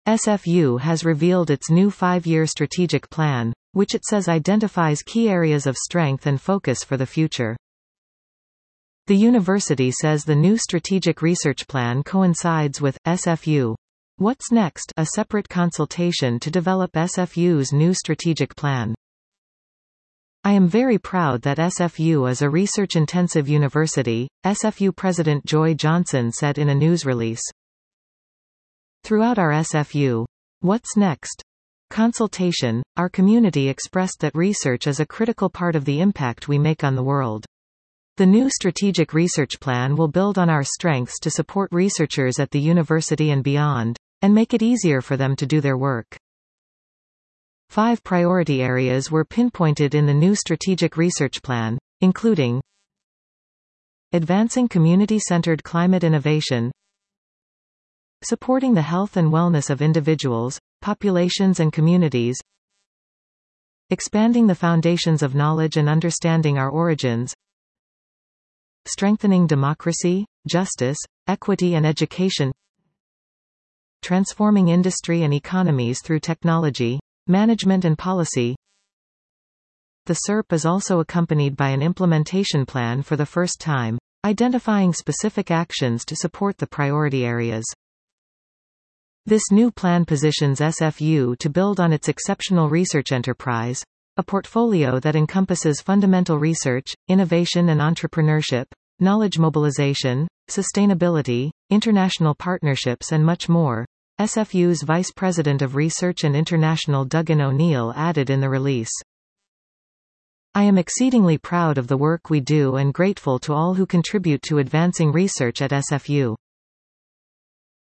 SFU has revealed its new 5-year strategic plan, which it says identifies key areas of strength and focus for the future. The university says the new strategic research plan coincides with SFU. What's Next, a separate consultation to develop SFU's new strategic plan. I am very proud that SFU is a research-intensive university, SFU President Joy Johnson said in a news release. Throughout our SFU What's Next consultation, our community expressed that research is a critical part of the impact we make on the world. The new strategic research plan will build on our strengths to support researchers at the university and beyond, and make it easier for them to do their work. 5 priority areas were pinpointed in the new strategic research plan, including advancing community-centered climate innovation, supporting the health and wellness of individuals, populations and communities, expanding the foundations of knowledge and understanding our origins, strengthening democracy, justice, equity and education, transforming industry and economies through technology, management and policy. The SERP is also accompanied by an implementation plan for the first time, identifying specific actions to support the priority areas. This new plan positions SFU to build on its exceptional research enterprise, a portfolio that encompasses fundamental research, innovation and entrepreneurship, knowledge mobilization, sustainability, international partnerships and much more, SFU's Vice President of Research and International Duggan O'Neill added in the release. I am exceedingly proud of the work we do and grateful to all who contribute to advancing research at SFU.